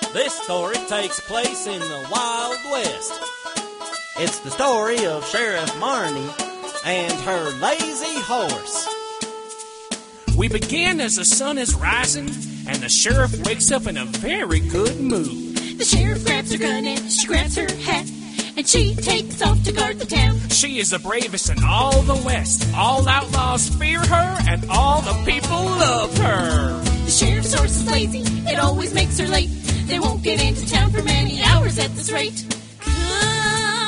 This story takes place in the Wild West. It's the story of Sheriff Marnie and her lazy horse. We begin as the sun is rising, and the sheriff wakes up in a very good mood. The sheriff grabs her gun and she grabs her hat, and she takes off to guard the town. She is the bravest in all the West. All outlaws fear her, and all the people love her. The sheriff's horse is lazy, it always makes her late. They won't get into town for many hours at this rate. Come